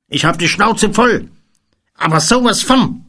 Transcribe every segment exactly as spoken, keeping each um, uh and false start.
Ich hab die Schnauze voll. Aber sowas von.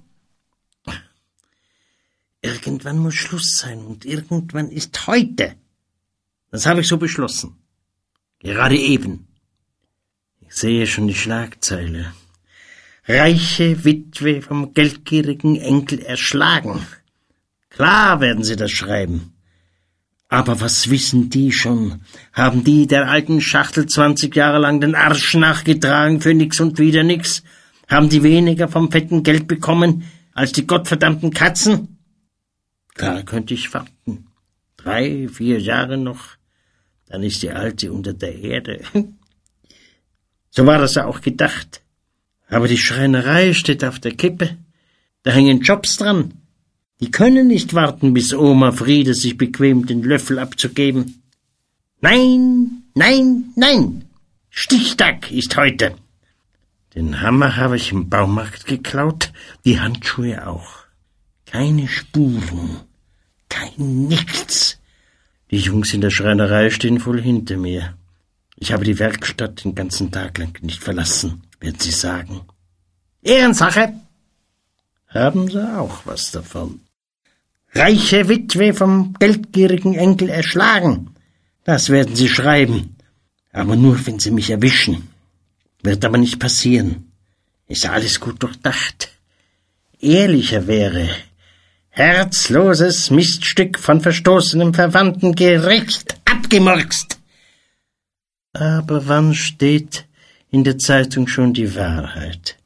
Irgendwann muss Schluss sein und irgendwann ist heute. Das habe ich so beschlossen. Gerade eben. Ich sehe schon die Schlagzeile. Reiche Witwe vom geldgierigen Enkel erschlagen. Klar werden sie das schreiben. Aber was wissen die schon? Haben die der alten Schachtel zwanzig Jahre lang den Arsch nachgetragen für nix und wieder nix? Haben die weniger vom fetten Geld bekommen als die gottverdammten Katzen? Klar könnte ich warten. Drei, vier Jahre noch, dann ist die Alte unter der Erde. So war das ja auch gedacht. Aber die Schreinerei steht auf der Kippe. Da hängen Jobs dran. Die können nicht warten, bis Oma Friede sich bequemt, den Löffel abzugeben. Nein, nein, nein. Stichtag ist heute. Den Hammer habe ich im Baumarkt geklaut, die Handschuhe auch. Keine Spuren, kein Nichts. Die Jungs in der Schreinerei stehen voll hinter mir. Ich habe die Werkstatt den ganzen Tag lang nicht verlassen, werden sie sagen. Ehrensache. Haben sie auch was davon. Reiche Witwe vom geldgierigen Enkel erschlagen. Das werden sie schreiben. Aber nur, wenn sie mich erwischen. Wird aber nicht passieren. Ist ja alles gut durchdacht. Ehrlicher wäre, herzloses Miststück von verstoßenem Verwandten gerecht abgemurkst. Aber wann steht in der Zeitung schon die Wahrheit?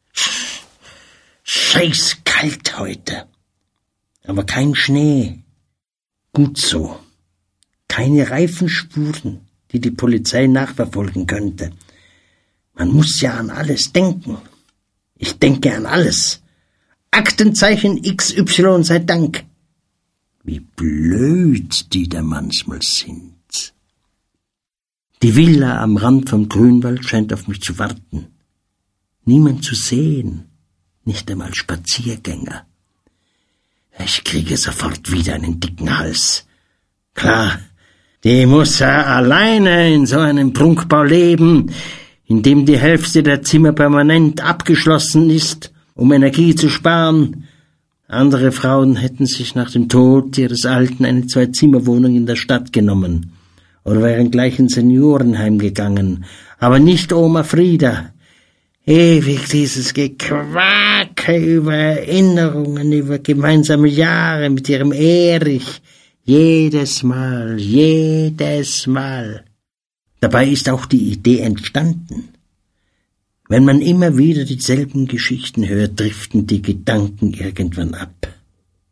Scheiß kalt heute. Aber kein Schnee. Gut so. Keine Reifenspuren, die die Polizei nachverfolgen könnte. Man muss ja an alles denken. Ich denke an alles. Aktenzeichen X Y sei Dank. Wie blöd die da manchmal sind. Die Villa am Rand vom Grünwald scheint auf mich zu warten. Niemand zu sehen, nicht einmal Spaziergänger. Ich kriege sofort wieder einen dicken Hals. Klar, die muss ja alleine in so einem Prunkbau leben, in dem die Hälfte der Zimmer permanent abgeschlossen ist, um Energie zu sparen. Andere Frauen hätten sich nach dem Tod ihres Alten eine Zwei-Zimmer-Wohnung in der Stadt genommen oder wären gleich ins Seniorenheim gegangen, aber nicht Oma Frieda. Ewig dieses Gequake über Erinnerungen, über gemeinsame Jahre mit ihrem Erich. Jedes Mal, jedes Mal. Dabei ist auch die Idee entstanden. Wenn man immer wieder dieselben Geschichten hört, driften die Gedanken irgendwann ab.